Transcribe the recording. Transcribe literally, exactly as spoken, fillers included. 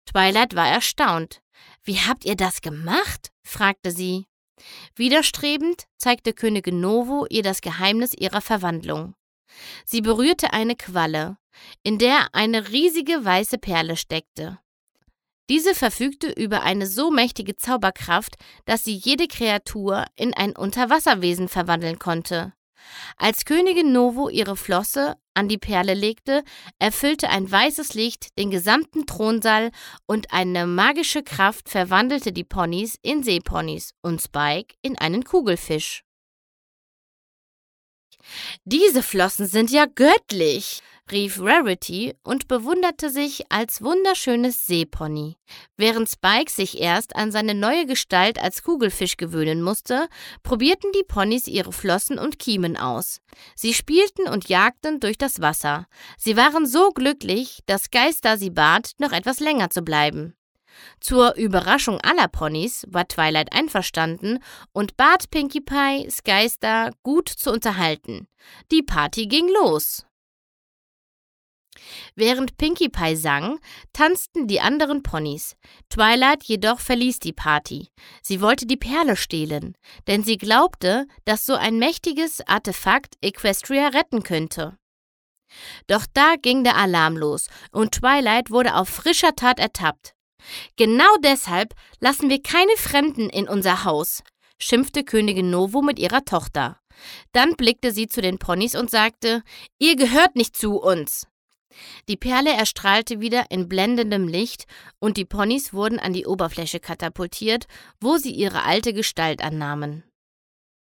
Twilight war erstaunt. »Wie habt ihr das gemacht?« fragte sie. Widerstrebend zeigte Königin Novo ihr das Geheimnis ihrer Verwandlung. Sie berührte eine Qualle, in der eine riesige weiße Perle steckte. Diese verfügte über eine so mächtige Zauberkraft, dass sie jede Kreatur in ein Unterwasserwesen verwandeln konnte. Als Königin Novo ihre Flosse an die Perle legte, erfüllte ein weißes Licht den gesamten Thronsaal und eine magische Kraft verwandelte die Ponys in Seeponys und Spike in einen Kugelfisch. »Diese Flossen sind ja göttlich«, rief Rarity und bewunderte sich als wunderschönes Seepony. Während Spike sich erst an seine neue Gestalt als Kugelfisch gewöhnen musste, probierten die Ponys ihre Flossen und Kiemen aus. Sie spielten und jagten durch das Wasser. Sie waren so glücklich, dass Sky-Star sie bat, noch etwas länger zu bleiben. Zur Überraschung aller Ponys war Twilight einverstanden und bat Pinkie Pie, Sky-Star gut zu unterhalten. Die Party ging los. Während Pinkie Pie sang, tanzten die anderen Ponys. Twilight jedoch verließ die Party. Sie wollte die Perle stehlen, denn sie glaubte, dass so ein mächtiges Artefakt Equestria retten könnte. Doch da ging der Alarm los und Twilight wurde auf frischer Tat ertappt. »Genau deshalb lassen wir keine Fremden in unser Haus«, schimpfte Königin Novo mit ihrer Tochter. Dann blickte sie zu den Ponys und sagte, »Ihr gehört nicht zu uns.« Die Perle erstrahlte wieder in blendendem Licht und die Ponys wurden an die Oberfläche katapultiert, wo sie ihre alte Gestalt annahmen.